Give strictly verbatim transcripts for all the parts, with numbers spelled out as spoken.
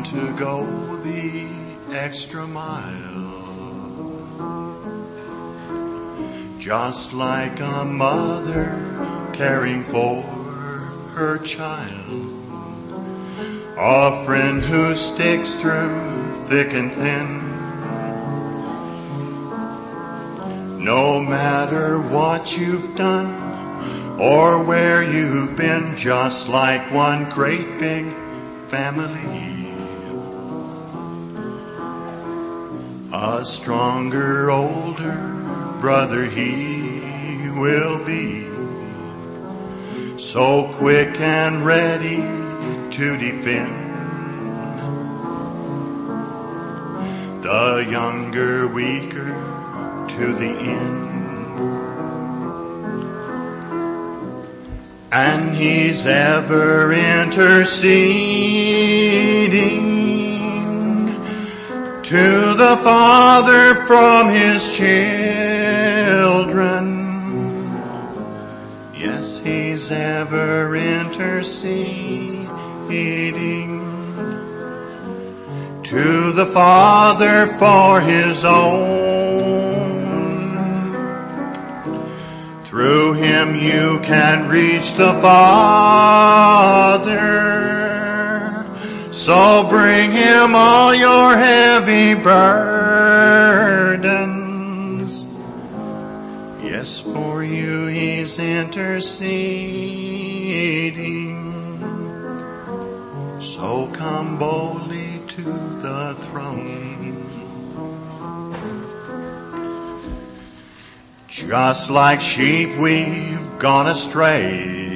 to go the extra mile. Just like a mother caring for her child. A friend who sticks through thick and thin. No matter what you've done or where you've been, just like one great big family. A stronger, older brother he will be, so quick and ready to defend the younger, weaker to the end. And he's ever interceding to the Father from his children. Yes, he's ever interceding to the Father for his own. Through him you can reach the Father. So bring him all your heavy burdens. Yes, for you he's interceding. So come boldly to the throne. Just like sheep we've gone astray,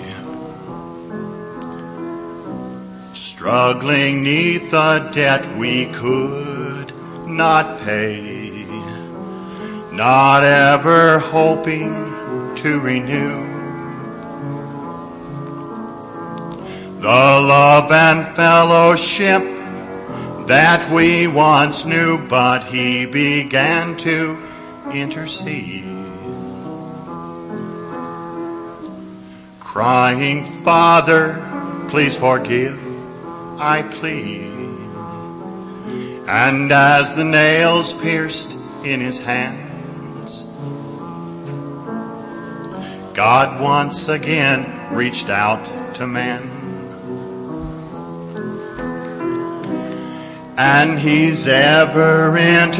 struggling neath a debt we could not pay, not ever hoping to renew the love and fellowship that we once knew, but he began to intercede, crying, Father, please forgive, I plead. And as the nails pierced in his hands, God once again reached out to man. And he's ever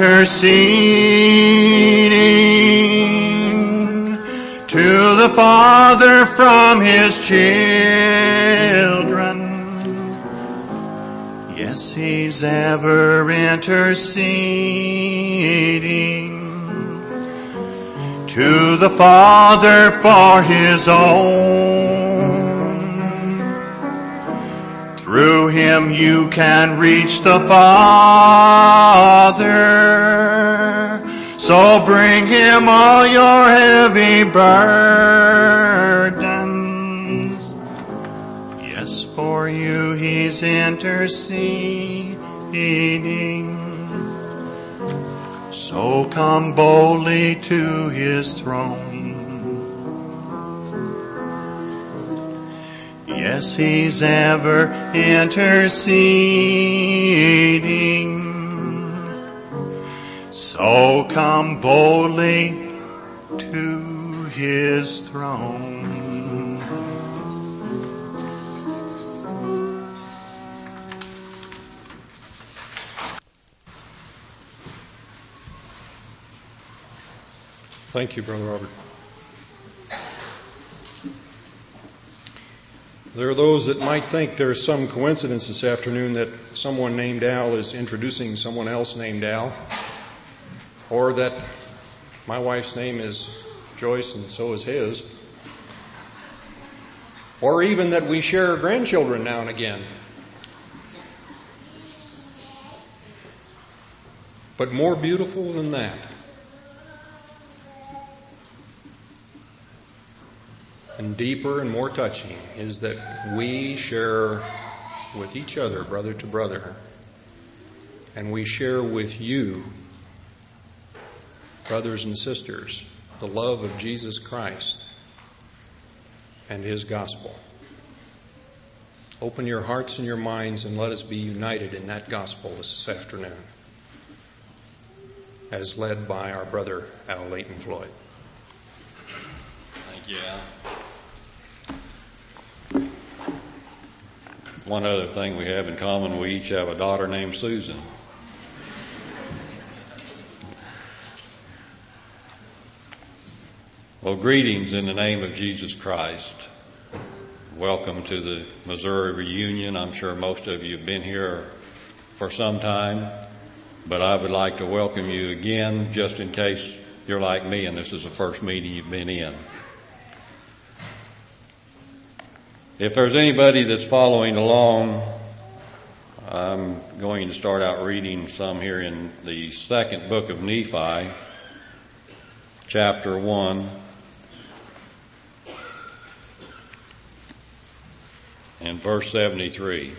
interceding to the Father from his children. Yes, he's ever interceding to the Father for his own. Through him you can reach the Father. So bring him all your heavy burdens. Yes, for you he's interceding. So come boldly to his throne. Yes, he's ever interceding. So come boldly to his throne. Thank you, Brother Robert. There are those that might think there's some coincidence this afternoon that someone named Al is introducing someone else named Al, or that my wife's name is Joyce and so is his, or even that we share grandchildren now and again. But more beautiful than that, and deeper and more touching, is that we share with each other, brother to brother, and we share with you, brothers and sisters, the love of Jesus Christ and his gospel. open your hearts and your minds and let us be united in that gospel this afternoon, as led by our brother Al Leighton Floyd. Thank you, Al. One other thing we have in common, we each have a daughter named Susan. Well, greetings in the name of Jesus Christ. Welcome to the Missouri reunion. I'm sure most of you have been here for some time, but I would like to welcome you again just in case you're like me and this is the first meeting you've been in. If there's anybody that's following along, I'm going to start out reading some here in the second book of Nephi, chapter one. And verse seventy-three.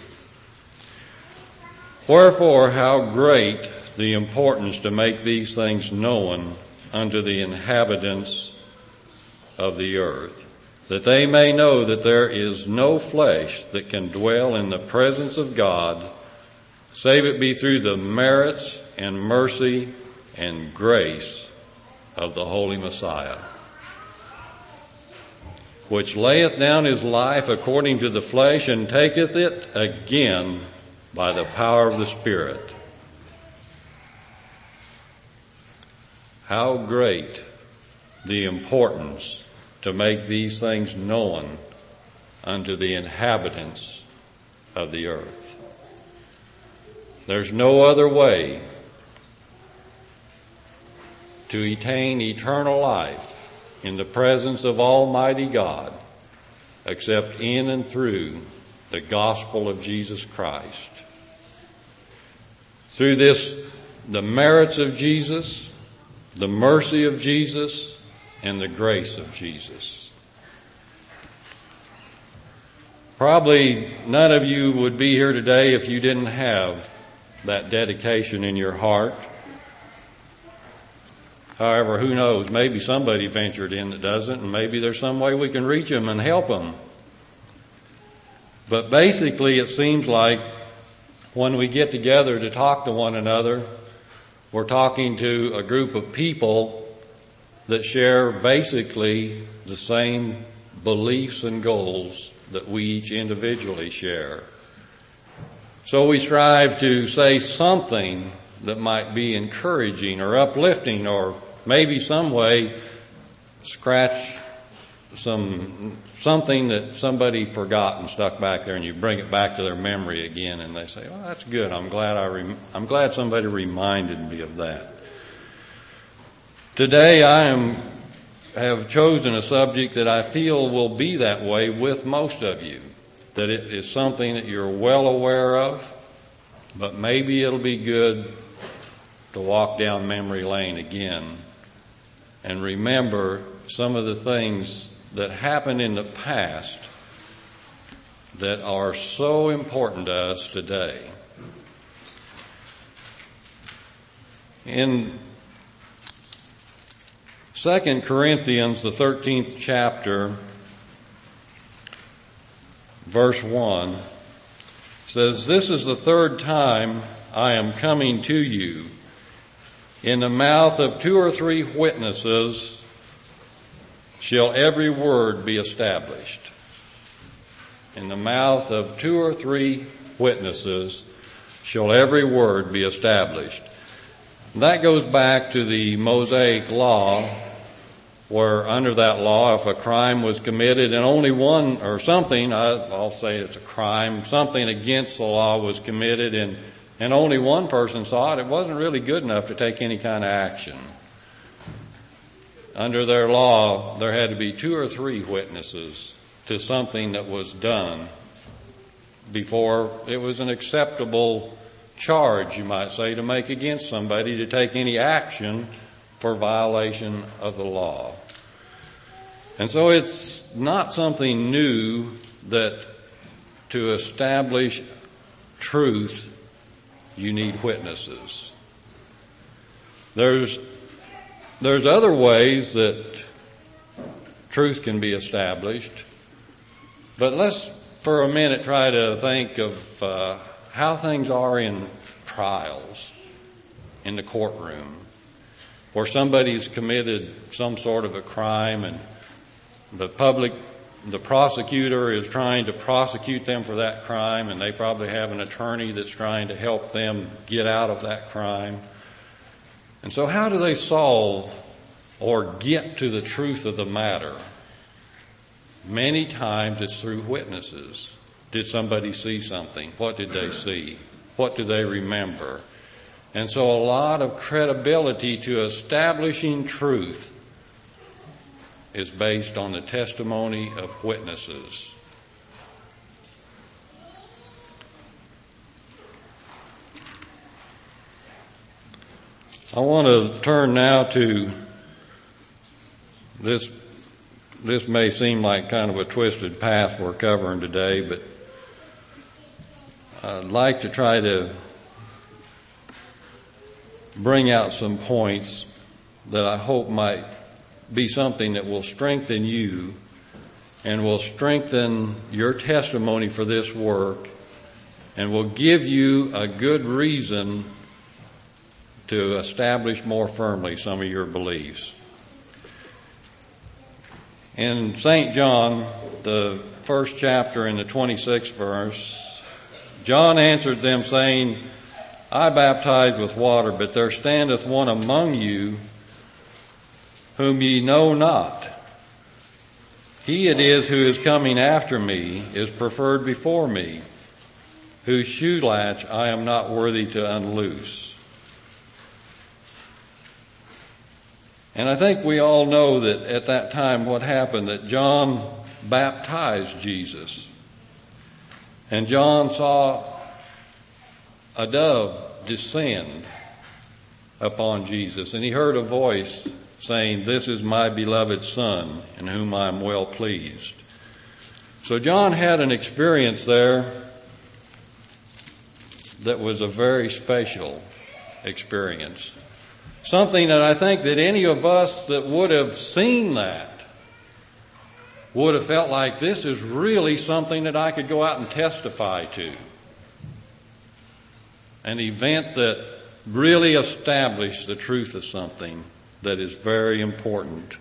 Wherefore, how great the importance to make these things known unto the inhabitants of the earth, that they may know that there is no flesh that can dwell in the presence of God, save it be through the merits and mercy and grace of the Holy Messiah, which layeth down his life according to the flesh, and taketh it again by the power of the Spirit. How great the importance to make these things known unto the inhabitants of the earth. There's no other way to attain eternal life in the presence of Almighty God, except in and through the gospel of Jesus Christ. Through this, the merits of Jesus, the mercy of Jesus, and the grace of Jesus. Probably none of you would be here today if you didn't have that dedication in your heart. However, who knows? Maybe somebody ventured in that doesn't, and maybe there's some way we can reach them and help them. But basically, it seems like when we get together to talk to one another, we're talking to a group of people that share basically the same beliefs and goals that we each individually share. So we strive to say something that might be encouraging or uplifting, or maybe some way scratch some something that somebody forgot and stuck back there, and you bring it back to their memory again, and they say, "Oh, that's good. I'm glad I rem- I'm glad somebody reminded me of that." Today, I am have chosen a subject that I feel will be that way with most of you. That it is something that you're well aware of, but maybe it'll be good to walk down memory lane again and remember some of the things that happened in the past that are so important to us today. In Second Corinthians, the thirteenth chapter, verse one, says, "This is the third time I am coming to you. In the mouth of two or three witnesses shall every word be established." In the mouth of two or three witnesses shall every word be established. That goes back to the Mosaic law, where under that law, if a crime was committed and only one, or something, I'll say it's a crime, something against the law was committed and and only one person saw it, it wasn't really good enough to take any kind of action. Under their law, there had to be two or three witnesses to something that was done before it was an acceptable charge, you might say, to make against somebody to take any action for violation of the law. And so it's not something new that to establish truth, you need witnesses. There's, there's other ways that truth can be established, but let's for a minute try to think of uh, how things are in trials in the courtroom, where somebody's committed some sort of a crime and the public, the prosecutor is trying to prosecute them for that crime, and they probably have an attorney that's trying to help them get out of that crime. And so how do they solve or get to the truth of the matter? Many times it's through witnesses. Did somebody see something? What did they see? What do they remember? And so a lot of credibility to establishing truth is based on the testimony of witnesses. I want to turn now to this. This may seem like kind of a twisted path we're covering today, but I'd like to try to bring out some points that I hope might be something that will strengthen you and will strengthen your testimony for this work and will give you a good reason to establish more firmly some of your beliefs. In Saint John, the first chapter in the twenty-sixth verse, John answered them saying, I baptize with water, but there standeth one among you whom ye know not. He it is who is coming after me is preferred before me, whose shoe latch I am not worthy to unloose. And I think we all know that at that time what happened, that John baptized Jesus. And John saw a dove descend upon Jesus, and he heard a voice saying, this is my beloved Son, in whom I am well pleased. So John had an experience there that was a very special experience. Something that I think that any of us that would have seen that would have felt like this is really something that I could go out and testify to. An event that really established the truth of something that is very important.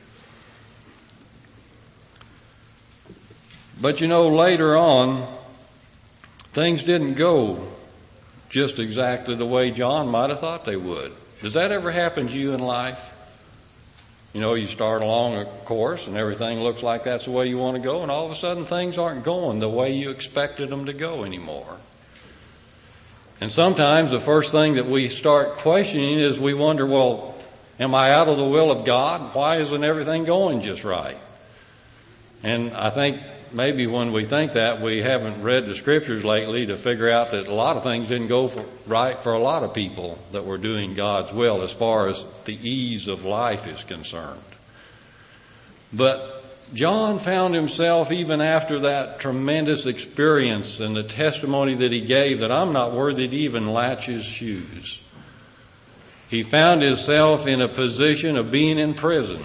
But you know, later on, things didn't go just exactly the way John might have thought they would. Does that ever happen to you in life? You know, you start along a course and everything looks like that's the way you want to go, and all of a sudden things aren't going the way you expected them to go anymore. And sometimes the first thing that we start questioning is we wonder, well, am I out of the will of God? Why isn't everything going just right? And I think maybe when we think that, we haven't read the scriptures lately to figure out that a lot of things didn't go for, right for a lot of people that were doing God's will as far as the ease of life is concerned. But John found himself, even after that tremendous experience and the testimony that he gave, that I'm not worthy to even latch his shoes. He found himself in a position of being in prison.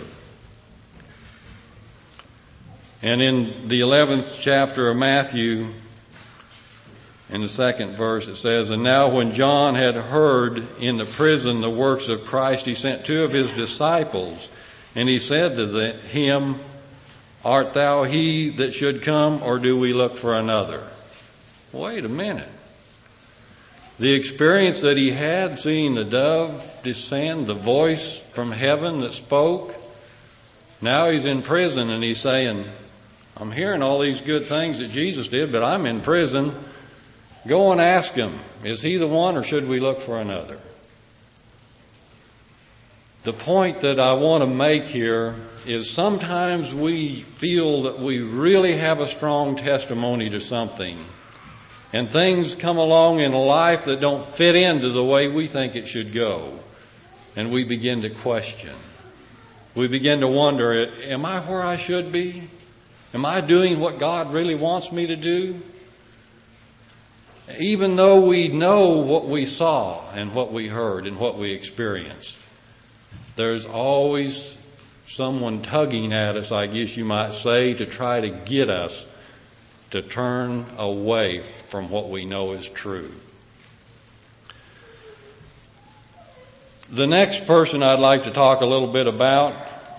And in the eleventh chapter of Matthew, in the second verse, it says, and now when John had heard in the prison the works of Christ, he sent two of his disciples, and he said to the, him, art thou he that should come, or do we look for another? Wait a minute. The experience that he had, seeing the dove descend, the voice from heaven that spoke, now he's in prison and he's saying, I'm hearing all these good things that Jesus did, but I'm in prison. Go and ask him, is he the one, or should we look for another? The point that I want to make here is sometimes we feel that we really have a strong testimony to something, and things come along in life that don't fit into the way we think it should go, and we begin to question. We begin to wonder, am I where I should be? Am I doing what God really wants me to do? Even though we know what we saw and what we heard and what we experienced, there's always someone tugging at us, I guess you might say, to try to get us to turn away from what we know is true. The next person I'd like to talk a little bit about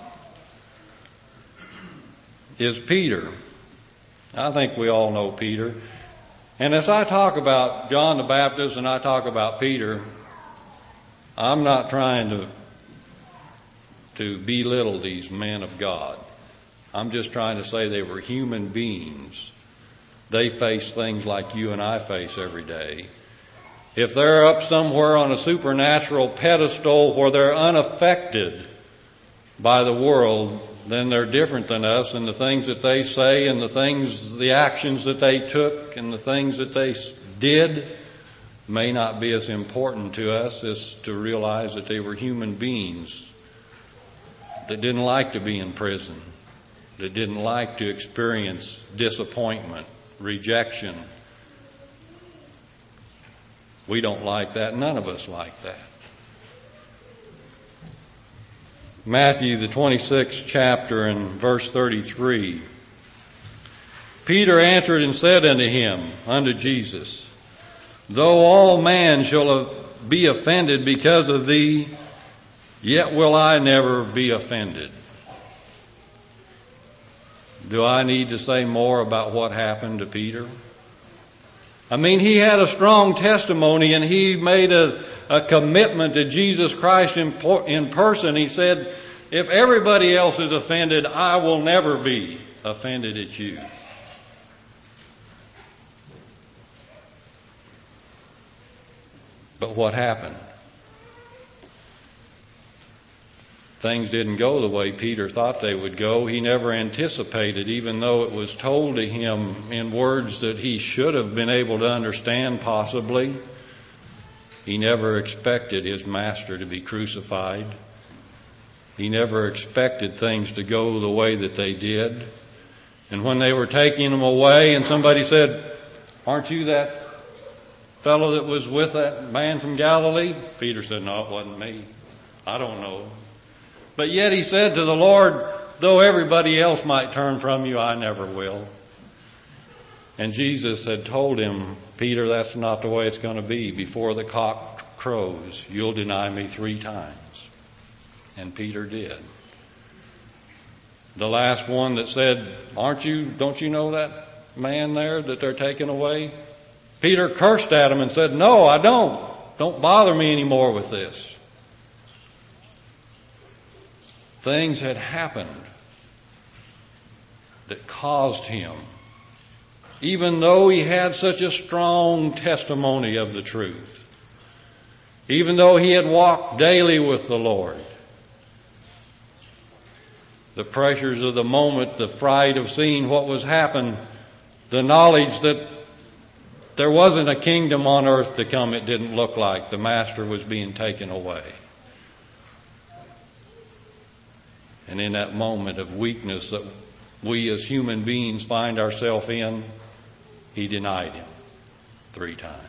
is Peter. I think we all know Peter. And as I talk about John the Baptist and I talk about Peter, I'm not trying to, to belittle these men of God. I'm just trying to say they were human beings. They face things like you and I face every day. If they're up somewhere on a supernatural pedestal where they're unaffected by the world, then they're different than us, and the things that they say and the things, the actions that they took and the things that they did may not be as important to us as to realize that they were human beings that didn't like to be in prison, that didn't like to experience disappointment, rejection. We don't like that. None of us like that. Matthew, the twenty-sixth chapter and verse thirty-three. Peter answered and said unto him, unto Jesus, though all man shall be offended because of thee, yet will I never be offended. Do I need to say more about what happened to Peter? I mean, he had a strong testimony and he made a, a commitment to Jesus Christ in, in person. He said, if everybody else is offended, I will never be offended at you. But what happened? Things didn't go the way Peter thought they would go. He never anticipated, even though it was told to him in words that he should have been able to understand possibly. He never expected his master to be crucified. He never expected things to go the way that they did. And when they were taking him away and somebody said, aren't you that fellow that was with that man from Galilee? Peter said, no, it wasn't me. I don't know. But yet he said to the Lord, though everybody else might turn from you, I never will. And Jesus had told him, Peter, that's not the way it's going to be. Before the cock crows, you'll deny me three times. And Peter did. The last one that said, aren't you, don't you know that man there that they're taking away? Peter cursed at him and said, no, I don't. Don't bother me anymore with this. Things had happened that caused him, even though he had such a strong testimony of the truth, even though he had walked daily with the Lord, the pressures of the moment, the fright of seeing what was happening, the knowledge that there wasn't a kingdom on earth to come, it didn't look like. The master was being taken away. And in that moment of weakness that we as human beings find ourselves in, he denied him three times.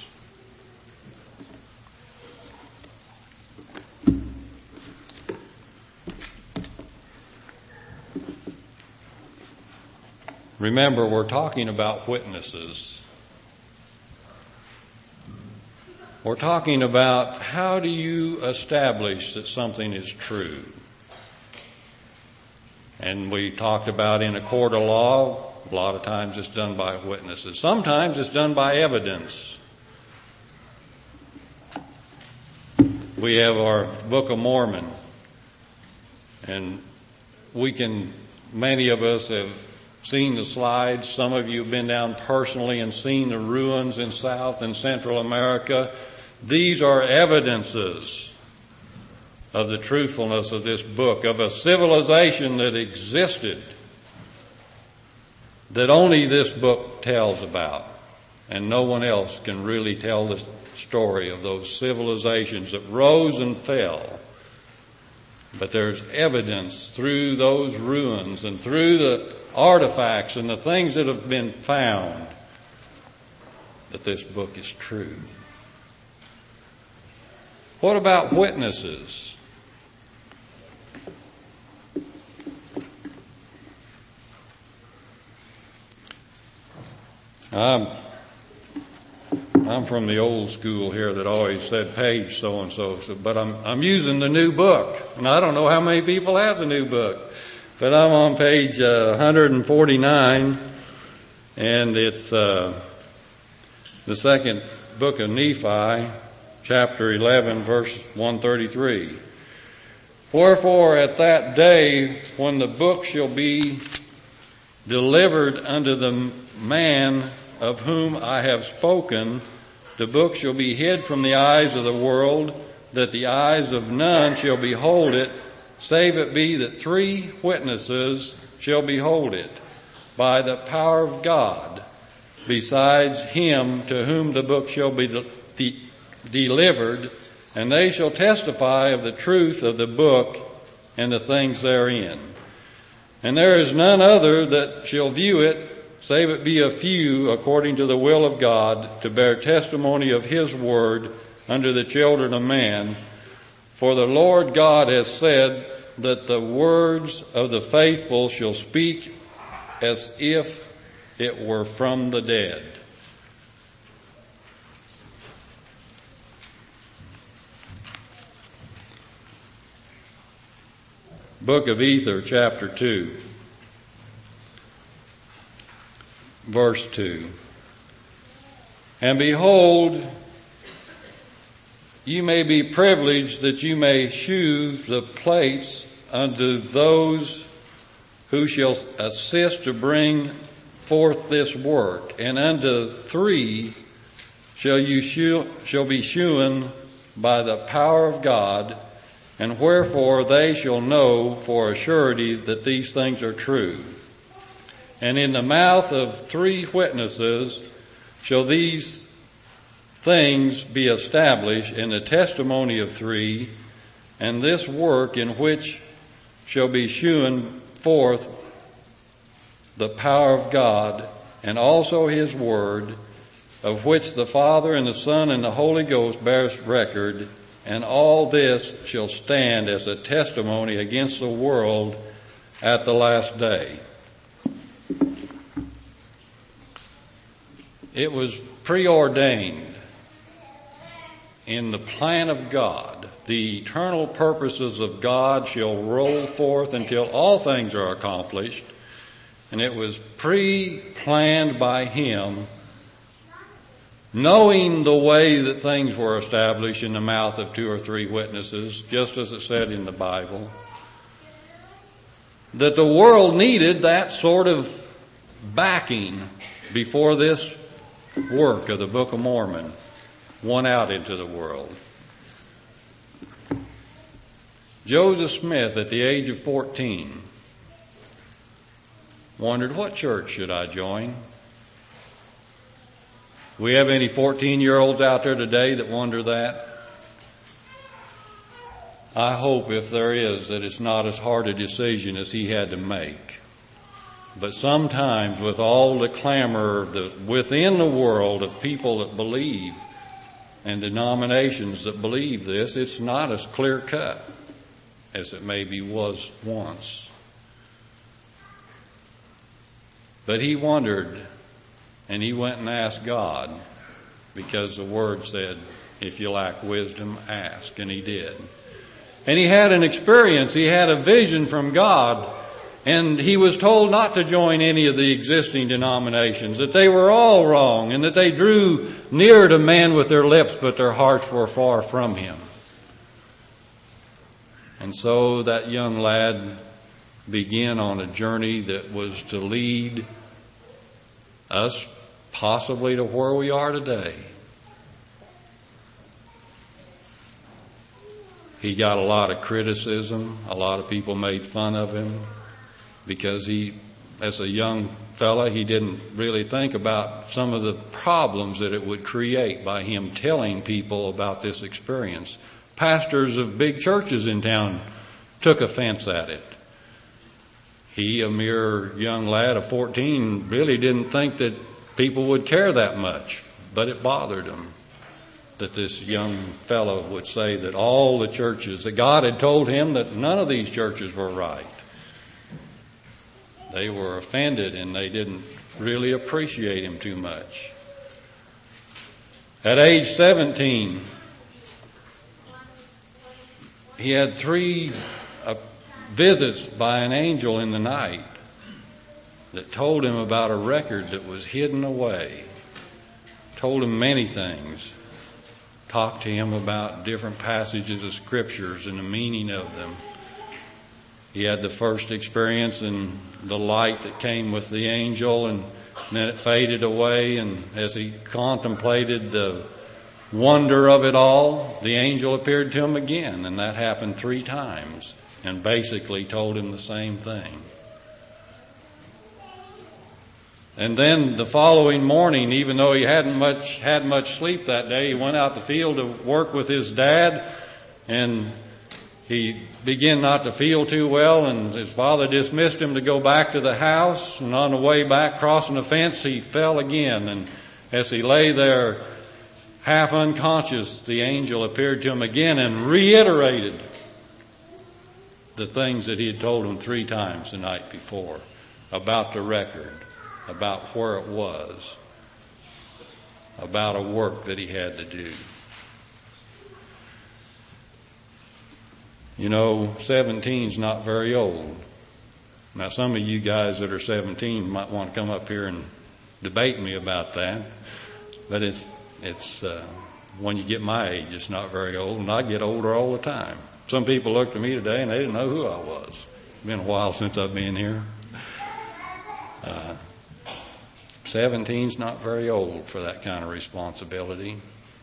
Remember, we're talking about witnesses. We're talking about how do you establish that something is true. And we talked about in a court of law, a lot of times it's done by witnesses. Sometimes it's done by evidence. We have our Book of Mormon, and we can, many of us have seen the slides. Some of you have been down personally and seen the ruins in South and Central America. These are evidences of the truthfulness of this book, of a civilization that existed that only this book tells about. And no one else can really tell the story of those civilizations that rose and fell. But there's evidence through those ruins and through the artifacts and the things that have been found that this book is true. What about witnesses? I'm, I'm from the old school here that always said page so-and-so, so, but I'm, I'm using the new book. And I don't know how many people have the new book. But I'm on page uh, one forty-nine, and it's uh, the second book of Nephi, chapter eleven, verse one thirty-three. Wherefore at that day when the book shall be delivered unto the man of whom I have spoken, the book shall be hid from the eyes of the world, that the eyes of none shall behold it, save it be that three witnesses shall behold it, by the power of God, besides him to whom the book shall be de- de- delivered, and they shall testify of the truth of the book and the things therein. And there is none other that shall view it, save it be a few according to the will of God, to bear testimony of his word unto the children of man. For the Lord God has said that the words of the faithful shall speak as if it were from the dead. Book of Ether, chapter two, verse two. And behold, you may be privileged that you may shew the plates unto those who shall assist to bring forth this work, and unto three shall you shew, shall be shewn by the power of God, and wherefore they shall know for a surety that these things are true. And in the mouth of three witnesses shall these things be established in the testimony of three, and this work in which shall be shewn forth the power of God, and also his word, of which the Father and the Son and the Holy Ghost bears record, and all this shall stand as a testimony against the world at the last day. It was preordained in the plan of God. The eternal purposes of God shall roll forth until all things are accomplished. And it was pre-planned by him, knowing the way that things were established in the mouth of two or three witnesses, just as it said in the Bible, that the world needed that sort of backing before this work of the Book of Mormon went out into the world. Joseph Smith, at the age of fourteen, wondered, what church should I join? We have any fourteen-year-olds out there today that wonder that? I hope, if there is, that it's not as hard a decision as he had to make. But sometimes, with all the clamor that within the world of people that believe and denominations that believe this, it's not as clear-cut as it maybe was once. But he wondered, and he went and asked God, because the word said, if you lack wisdom, ask. And he did. And he had an experience, he had a vision from God, and he was told not to join any of the existing denominations, that they were all wrong, and that they drew near to man with their lips, but their hearts were far from him. And so that young lad began on a journey that was to lead us possibly to where we are today. He got a lot of criticism. A lot of people made fun of him because he, as a young fella, he didn't really think about some of the problems that it would create by him telling people about this experience. Pastors of big churches in town took offense at it. He, a mere young lad of fourteen, really didn't think that people would care that much, but it bothered him that this young fellow would say that all the churches, that God had told him that none of these churches were right. They were offended and they didn't really appreciate him too much. At age seventeen, he had three uh, visits by an angel in the night that told him about a record that was hidden away, told him many things, talked to him about different passages of scriptures and the meaning of them. He had the first experience in the light that came with the angel, and then it faded away, and as he contemplated the wonder of it all, the angel appeared to him again, and that happened three times, and basically told him the same thing. And then the following morning, even though he hadn't much had much sleep that day, he went out the field to work with his dad, and he began not to feel too well, and his father dismissed him to go back to the house, and on the way back, crossing the fence, he fell again, and as he lay there half unconscious, the angel appeared to him again and reiterated the things that he had told him three times the night before about the record, about where it was, about a work that he had to do. You know, seventeen's not very old. Now, some of you guys that are seventeen might want to come up here and debate me about that, but it's it's uh, when you get my age, it's not very old, and I get older all the time. Some people looked at me today and they didn't know who I was. It's been a while since I've been here. Uh, seventeen's not very old for that kind of responsibility.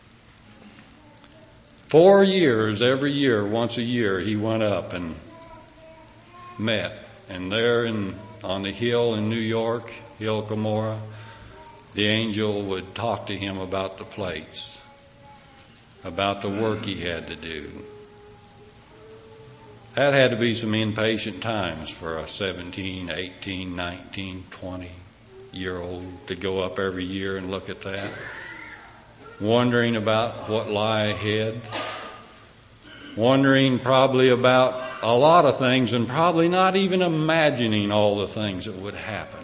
Four years, every year, once a year, he went up and met. And there in, on the hill in New York, Hill Cumorah, the angel would talk to him about the plates, about the work he had to do. That had to be some impatient times for a seventeen, eighteen, nineteen, twenty year old to go up every year and look at that, wondering about what lie ahead, wondering probably about a lot of things and probably not even imagining all the things that would happen.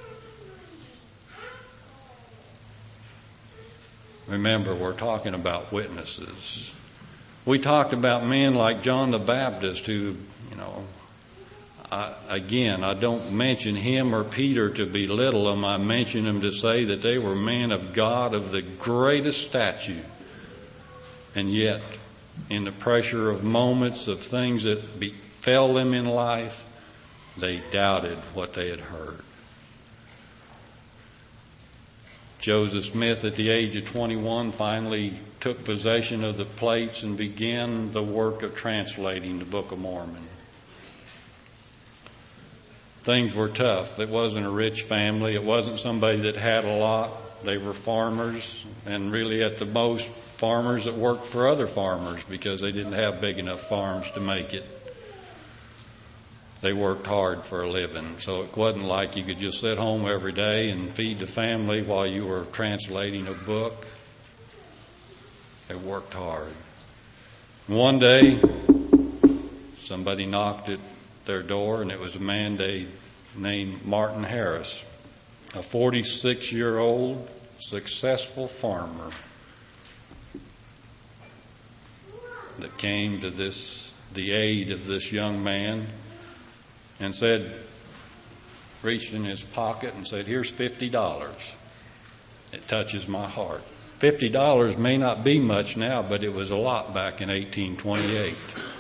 Remember, we're talking about witnesses. We talked about men like John the Baptist who, you know, I, again, I don't mention him or Peter to belittle them. I mention them to say that they were men of God of the greatest stature. And yet, in the pressure of moments of things that befell them in life, they doubted what they had heard. Joseph Smith, at the age of twenty-one, finally took possession of the plates and began the work of translating the Book of Mormon. Things were tough. It wasn't a rich family. It wasn't somebody that had a lot. They were farmers, and really at the most farmers that worked for other farmers because they didn't have big enough farms to make it. They worked hard for a living, so it wasn't like you could just sit home every day and feed the family while you were translating a book. They worked hard. One day, somebody knocked at their door, and it was a man they named Martin Harris, a forty-six-year-old successful farmer that came to this the aid of this young man and said, reached in his pocket and said, "Here's fifty dollars. It touches my heart." fifty dollars may not be much now, but it was a lot back in eighteen twenty-eight.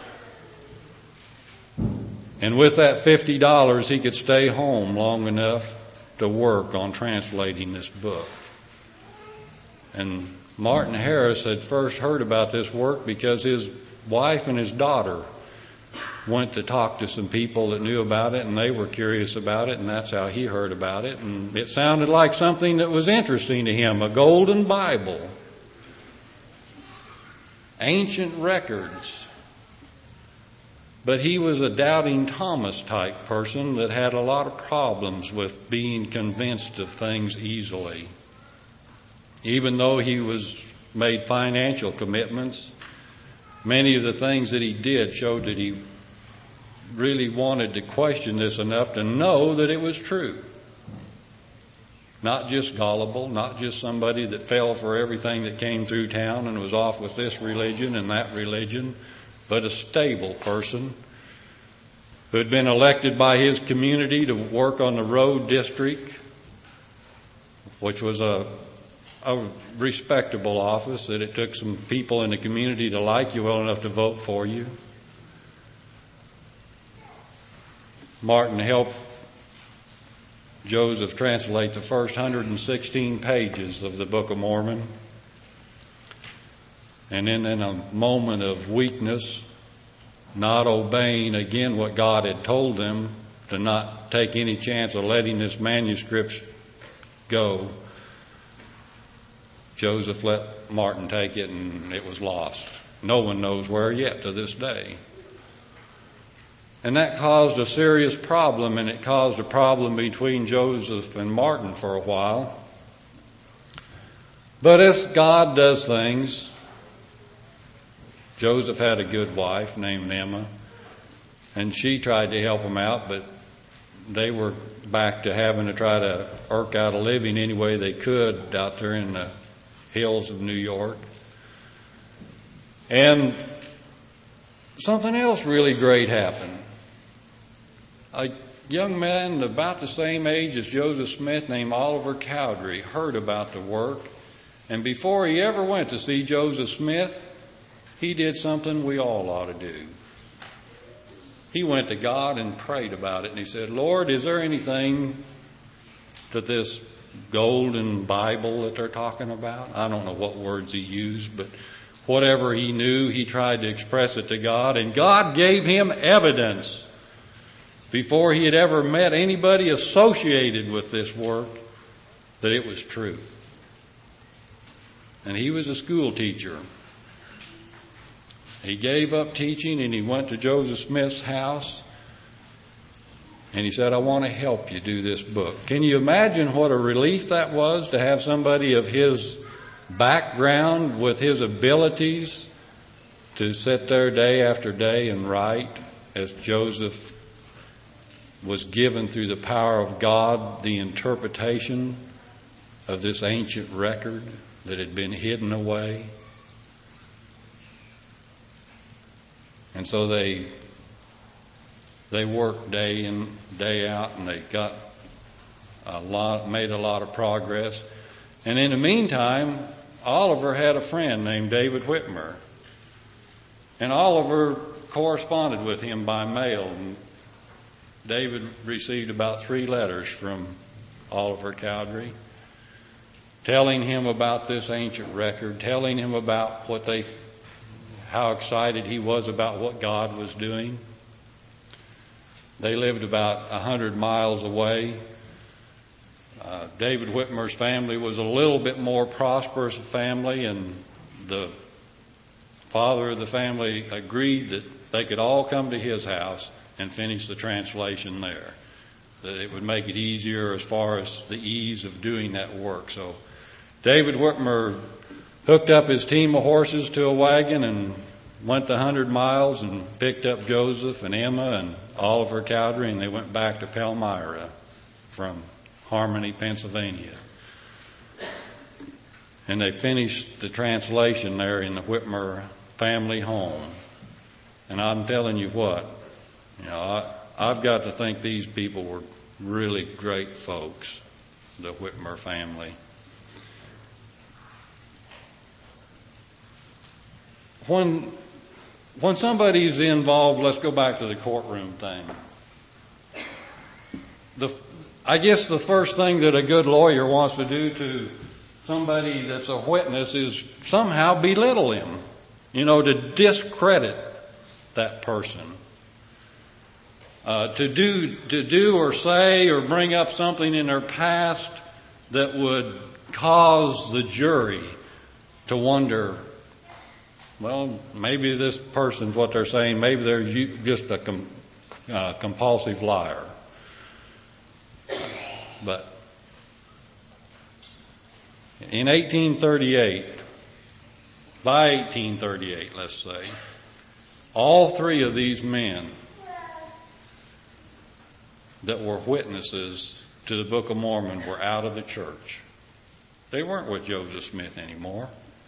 And with that fifty dollars, he could stay home long enough to work on translating this book. And Martin Harris had first heard about this work because his wife and his daughter went to talk to some people that knew about it, and they were curious about it, and that's how he heard about it. And it sounded like something that was interesting to him, a golden Bible, ancient records. But he was a doubting Thomas type person that had a lot of problems with being convinced of things easily. Even though he was made financial commitments, many of the things that he did showed that he really wanted to question this enough to know that it was true. Not just gullible, not just somebody that fell for everything that came through town and was off with this religion and that religion, but a stable person who had been elected by his community to work on the road district, which was a, a respectable office, that it took some people in the community to like you well enough to vote for you. Martin helped Joseph translate the first one hundred sixteen pages of the Book of Mormon. And then in a moment of weakness, not obeying again what God had told them, to not take any chance of letting this manuscript go, Joseph let Martin take it and it was lost. No one knows where yet to this day. And that caused a serious problem, and it caused a problem between Joseph and Martin for a while. But as God does things, Joseph had a good wife named Emma, and she tried to help him out, but they were back to having to try to work out a living any way they could out there in the hills of New York. And something else really great happened. A young man about the same age as Joseph Smith named Oliver Cowdery heard about the work, and before he ever went to see Joseph Smith, he did something we all ought to do. He went to God and prayed about it, and he said, Lord, is there anything to this golden Bible that they're talking about? I don't know what words he used, but whatever he knew, he tried to express it to God, and God gave him evidence before he had ever met anybody associated with this work that it was true. And he was a school teacher. He gave up teaching and he went to Joseph Smith's house and he said, I want to help you do this book. Can you imagine what a relief that was to have somebody of his background with his abilities to sit there day after day and write, as Joseph was given through the power of God the interpretation of this ancient record that had been hidden away. And so they they worked day in, day out, and they got a lot, made a lot of progress. And in the meantime, Oliver had a friend named David Whitmer. And Oliver corresponded with him by mail. And David received about three letters from Oliver Cowdery telling him about this ancient record, telling him about what they how excited he was about what God was doing. They lived about a hundred miles away. Uh, David Whitmer's family was a little bit more prosperous family, and the father of the family agreed that they could all come to his house and finish the translation there, that it would make it easier as far as the ease of doing that work. So David Whitmer hooked up his team of horses to a wagon and went the hundred miles and picked up Joseph and Emma and Oliver Cowdery, and they went back to Palmyra from Harmony, Pennsylvania. And they finished the translation there in the Whitmer family home. And I'm telling you what, you know, I, I've got to think these people were really great folks, the Whitmer family. When when somebody's involved, let's go back to the courtroom thing. The I guess the first thing that a good lawyer wants to do to somebody that's a witness is somehow belittle him, you know, to discredit that person. Uh, to do, to do or say or bring up something in their past that would cause the jury to wonder, well, maybe this person's what they're saying, maybe they're just a com, uh, compulsive liar. But in eighteen thirty-eight, by eighteen thirty-eight, let's say, all three of these men that were witnesses to the Book of Mormon were out of the church. They weren't with Joseph Smith anymore.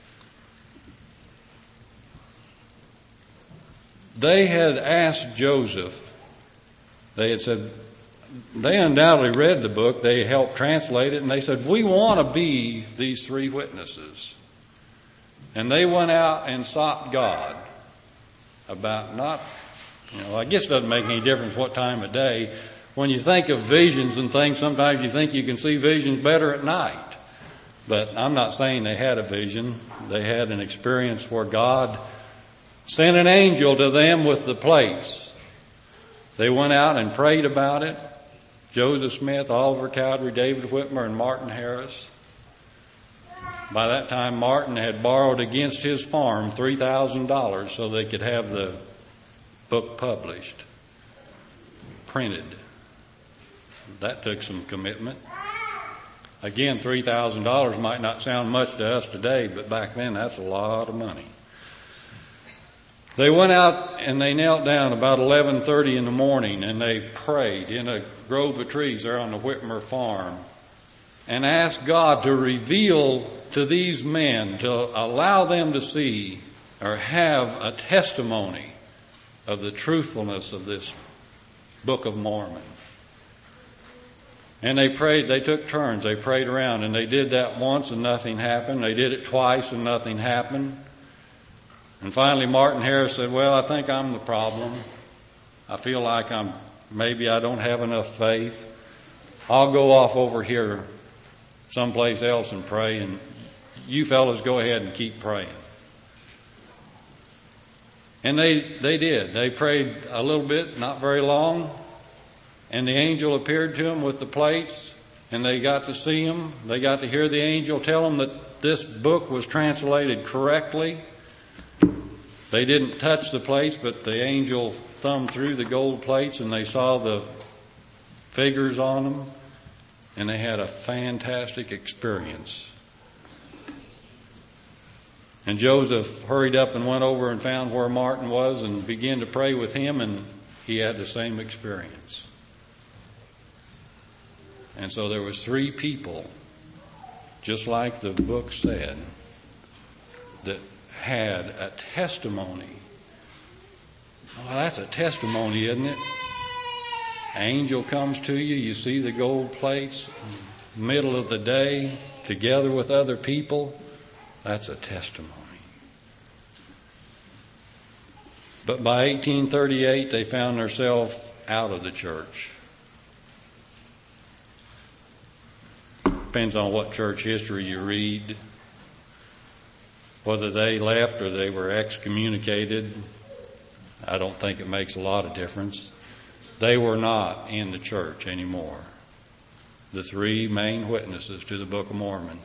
They had asked Joseph, they had said, they undoubtedly read the book, they helped translate it, and they said, we want to be these three witnesses. And they went out and sought God about not, you know, I guess it doesn't make any difference what time of day. When you think of visions and things, sometimes you think you can see visions better at night. But I'm not saying they had a vision. They had an experience where God sent an angel to them with the plates. They went out and prayed about it. Joseph Smith, Oliver Cowdery, David Whitmer, and Martin Harris. By that time, Martin had borrowed against his farm three thousand dollars so they could have the book published, printed. That took some commitment. Again, three thousand dollars might not sound much to us today, but back then that's a lot of money. They went out and they knelt down about eleven thirty in the morning and they prayed in a grove of trees there on the Whitmer farm and asked God to reveal to these men, to allow them to see or have a testimony of the truthfulness of this Book of Mormon. And they prayed, they took turns, they prayed around, and they did that once and nothing happened. They did it twice and nothing happened. And finally Martin Harris said, well, I think I'm the problem. I feel like I'm, maybe I don't have enough faith. I'll go off over here someplace else and pray, and you fellows go ahead and keep praying. And they, they did. They prayed a little bit, not very long. And the angel appeared to them with the plates, and they got to see him. They got to hear the angel tell them that this book was translated correctly. They didn't touch the plates, but the angel thumbed through the gold plates, and they saw the figures on them, and they had a fantastic experience. And Joseph hurried up and went over and found where Martin was and began to pray with him, and he had the same experience. And so there was three people, just like the book said, that had a testimony. Well, that's a testimony, isn't it? Angel comes to you, you see the gold plates, middle of the day, together with other people. That's a testimony. But by eighteen thirty-eight, they found themselves out of the church. Depends on what church history you read. Whether they left or they were excommunicated, I don't think it makes a lot of difference. They were not in the church anymore. The three main witnesses to the Book of Mormon.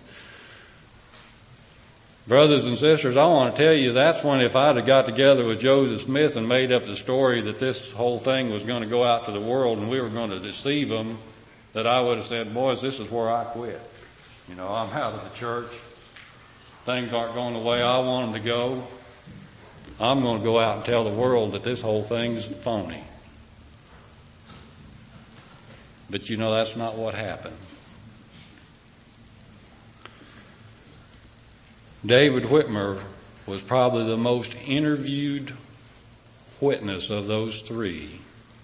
Brothers and sisters, I want to tell you that's when if I'd have got together with Joseph Smith and made up the story that this whole thing was going to go out to the world and we were going to deceive them, that I would have said, boys, this is where I quit. You know, I'm out of the church. Things aren't going the way I want them to go. I'm going to go out and tell the world that this whole thing's phony. But you know, that's not what happened. David Whitmer was probably the most interviewed witness of those three.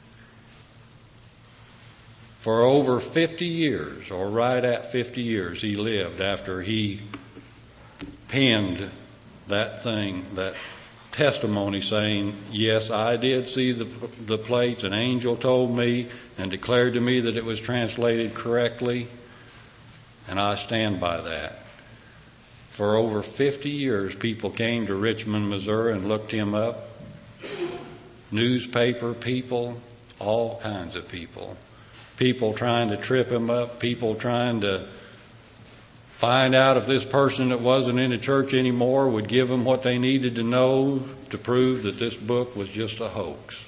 For over fifty years, or right at fifty years, he lived after he penned that thing, that testimony saying, yes, I did see the, the plates. An angel told me and declared to me that it was translated correctly, and I stand by that. For over fifty years, people came to Richmond, Missouri and looked him up. Newspaper people, all kinds of people. People trying to trip him up, people trying to find out if this person that wasn't in the church anymore would give them what they needed to know to prove that this book was just a hoax.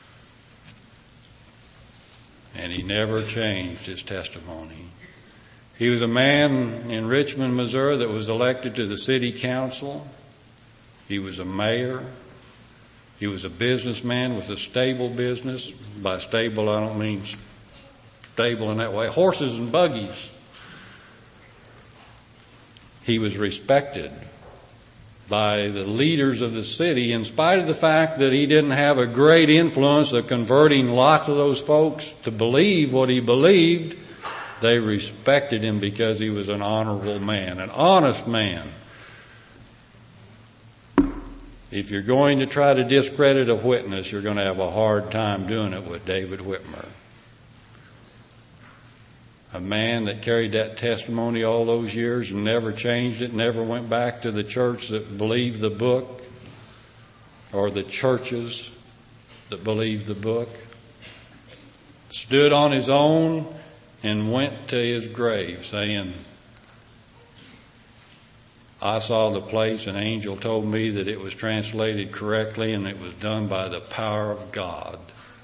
And he never changed his testimony. He was a man in Richmond, Missouri that was elected to the city council. He was a mayor. He was a businessman with a stable business. By stable, I don't mean stable in that way. Horses and buggies. He was respected by the leaders of the city, in spite of the fact that he didn't have a great influence of converting lots of those folks to believe what he believed. They respected him because he was an honorable man, an honest man. If you're going to try to discredit a witness, you're going to have a hard time doing it with David Whitmer. A man that carried that testimony all those years and never changed it, never went back to the church that believed the book, or the churches that believed the book. Stood on his own and went to his grave saying, I saw the place, an angel told me that it was translated correctly and it was done by the power of God.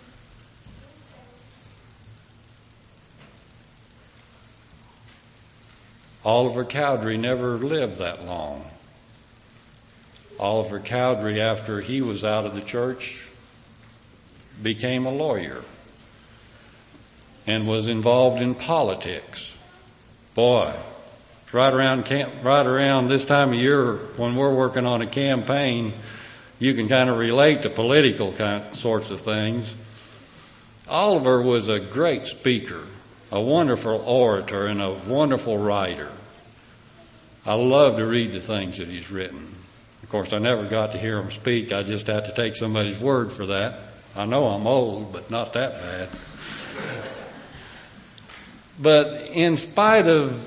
Oliver Cowdery never lived that long. Oliver Cowdery, after he was out of the church, became a lawyer and was involved in politics. Boy, right around camp, right around this time of year when we're working on a campaign, you can kind of relate to political kind of sorts of things. Oliver was a great speaker, a wonderful orator, and a wonderful writer. I love to read the things that he's written. Of course, I never got to hear him speak. I just had to take somebody's word for that. I know I'm old, but not that bad. But in spite of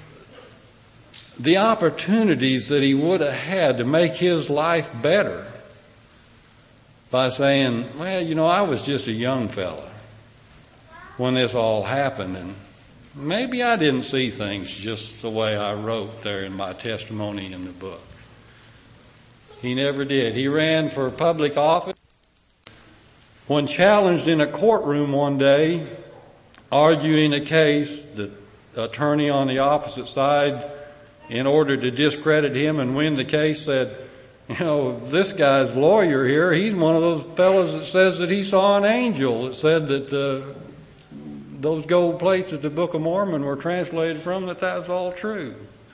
the opportunities that he would have had to make his life better by saying, well, you know, I was just a young fella when this all happened, and maybe I didn't see things just the way I wrote there in my testimony in the book. He never did. He ran for public office. When challenged in a courtroom one day, arguing a case, the attorney on the opposite side, in order to discredit him and win the case, said, you know, this guy's lawyer here, he's one of those fellows that says that he saw an angel that said that uh, those gold plates that the Book of Mormon were translated from, that that was all true.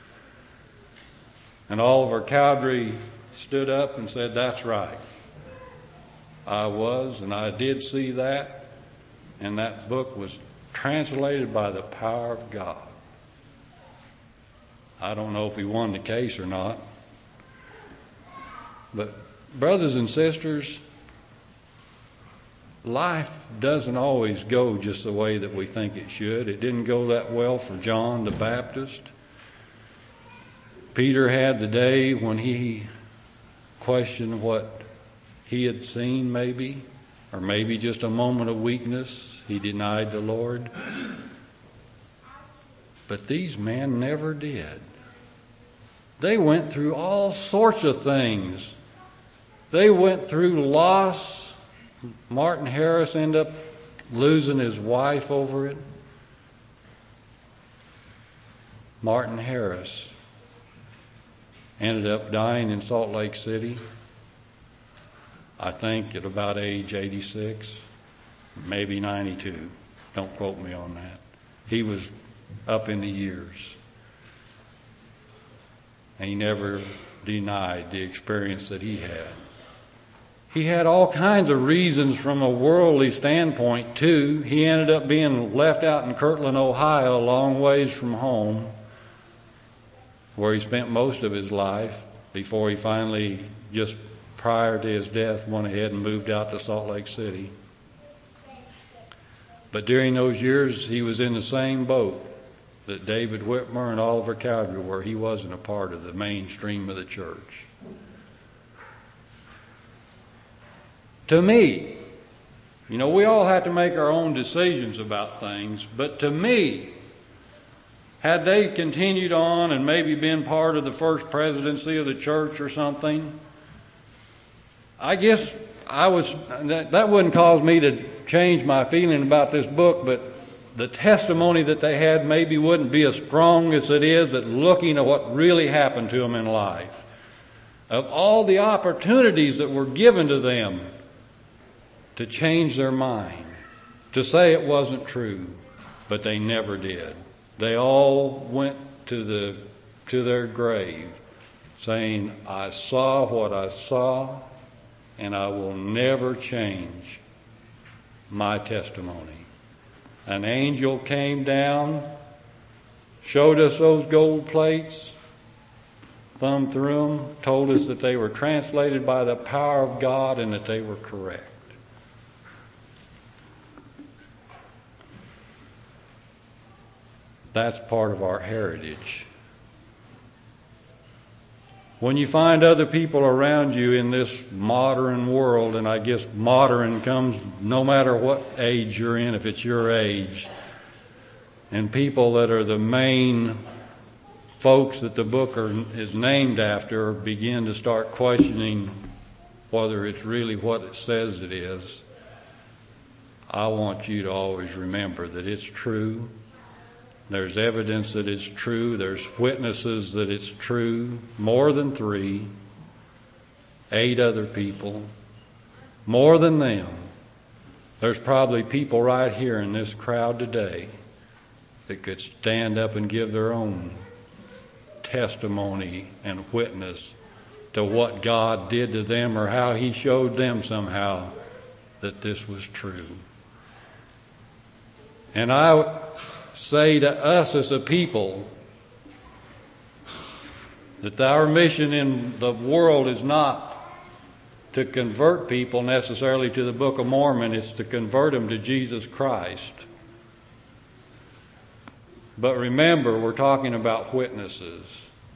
And Oliver Cowdery stood up and said, that's right. I was, and I did see that, and that book was translated by the power of God. I don't know if he won the case or not. But brothers and sisters, life doesn't always go just the way that we think it should. It didn't go that well for John the Baptist. Peter had the day when he questioned what he had seen, maybe, or maybe just a moment of weakness. He denied the Lord. But these men never did. They went through all sorts of things. They went through loss. Martin Harris ended up losing his wife over it. Martin Harris ended up dying in Salt Lake City, I think at about age eighty-six, maybe ninety-two. Don't quote me on that. He was up in the years. And he never denied the experience that he had. He had all kinds of reasons from a worldly standpoint, too. He ended up being left out in Kirtland, Ohio, a long ways from home, where he spent most of his life before he finally, just prior to his death, went ahead and moved out to Salt Lake City. But during those years, he was in the same boat that David Whitmer and Oliver Cowdery were. He wasn't a part of the mainstream of the church. To me, you know, we all have to make our own decisions about things, but to me, had they continued on and maybe been part of the first presidency of the church or something, I guess I was, that, that wouldn't cause me to change my feeling about this book, but the testimony that they had maybe wouldn't be as strong as it is at looking at what really happened to them in life. Of all the opportunities that were given to them to change their mind, to say it wasn't true, but they never did. They all went to the to their grave saying, I saw what I saw, and I will never change my testimony. An angel came down, showed us those gold plates, thumbed through them, told us that they were translated by the power of God and that they were correct. That's part of our heritage. When you find other people around you in this modern world, and I guess modern comes no matter what age you're in, if it's your age, and people that are the main folks that the book are, is named after begin to start questioning whether it's really what it says it is, I want you to always remember that it's true. There's evidence that it's true. There's witnesses that it's true. More than three. Eight other people. More than them. There's probably people right here in this crowd today that could stand up and give their own testimony and witness to what God did to them or how He showed them somehow that this was true. And I say to us as a people that our mission in the world is not to convert people necessarily to the Book of Mormon. It's to convert them to Jesus Christ. But remember, we're talking about witnesses.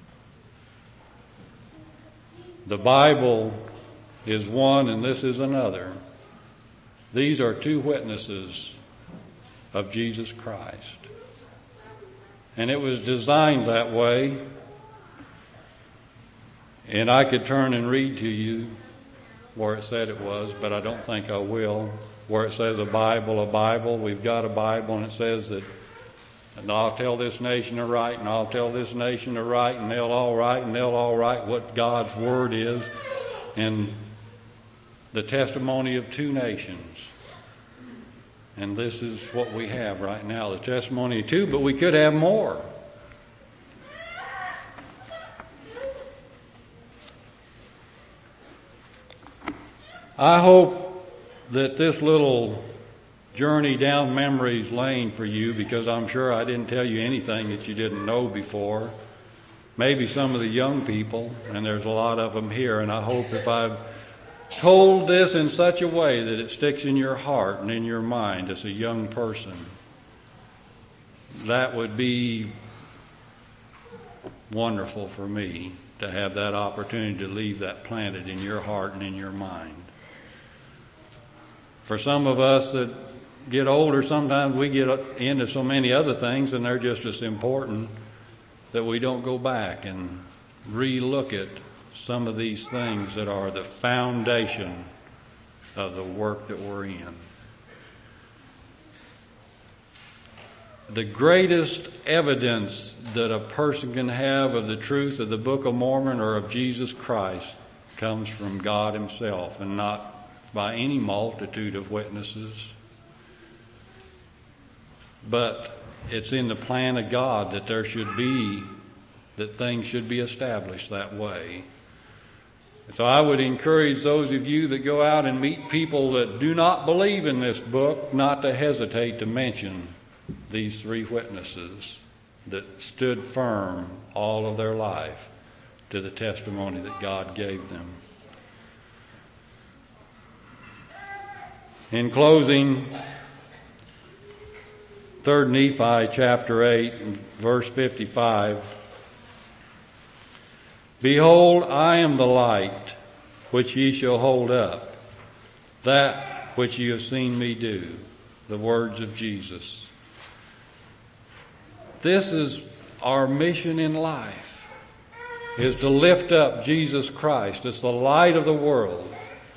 The Bible is one and this is another. These are two witnesses of Jesus Christ. And it was designed that way. And I could turn and read to you where it said it was, but I don't think I will. Where it says a Bible, a Bible. We've got a Bible, and it says that, and I'll tell this nation to write, and I'll tell this nation to write, and they'll all write, and they'll all write what God's Word is. And the testimony of two nations. And this is what we have right now, the testimony of two, but we could have more. I hope that this little journey down memory's lane for you, because I'm sure I didn't tell you anything that you didn't know before. Maybe some of the young people, and there's a lot of them here, and I hope if I've told this in such a way that it sticks in your heart and in your mind as a young person, that would be wonderful for me to have that opportunity to leave that planted in your heart and in your mind. For some of us that get older, sometimes we get into so many other things and they're just as important that we don't go back and re-look at some of these things that are the foundation of the work that we're in. The greatest evidence that a person can have of the truth of the Book of Mormon or of Jesus Christ comes from God Himself and not by any multitude of witnesses. But it's in the plan of God that there should be, that things should be established that way. So I would encourage those of you that go out and meet people that do not believe in this book not to hesitate to mention these three witnesses that stood firm all of their life to the testimony that God gave them. In closing, Third Nephi chapter eight, verse fifty-five. Behold, I am the light which ye shall hold up, that which ye have seen me do. The words of Jesus. This is our mission in life, is to lift up Jesus Christ as the light of the world.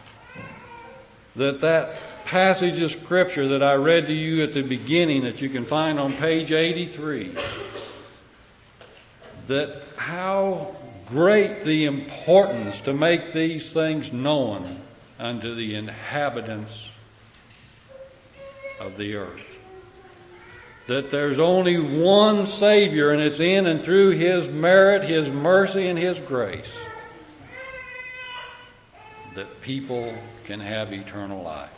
That that passage of Scripture that I read to you at the beginning that you can find on page eighty-three, that how great the importance to make these things known unto the inhabitants of the earth. that there's only one Savior, and it's in and through His merit, His mercy, and His grace that people can have eternal life.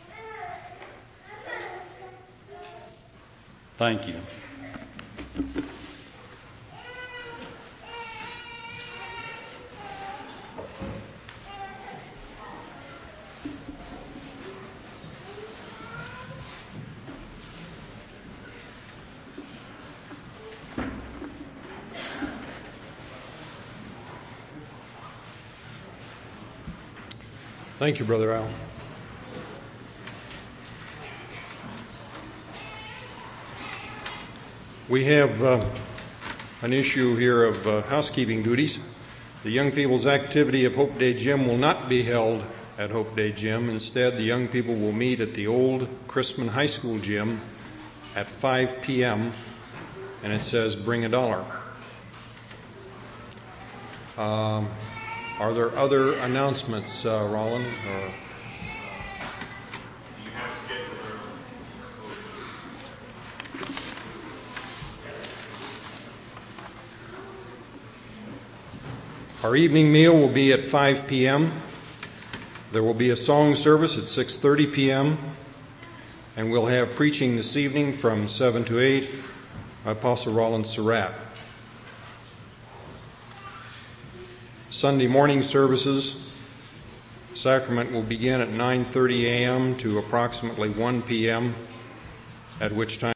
Thank you. Thank you, Brother Al. We have uh, an issue here of uh, housekeeping duties. The young people's activity of Hope Day Gym will not be held at Hope Day Gym. Instead, the young people will meet at the old Chrisman High School gym at five p.m. and it says bring a dollar. Um, Are there other announcements, uh, Roland? Or our evening meal will be at five p.m. There will be a song service at six thirty p.m. and we'll have preaching this evening from seven to eight by Apostle Roland Surratt. Sunday morning services, sacrament will begin at nine thirty a.m. to approximately one p.m., at which time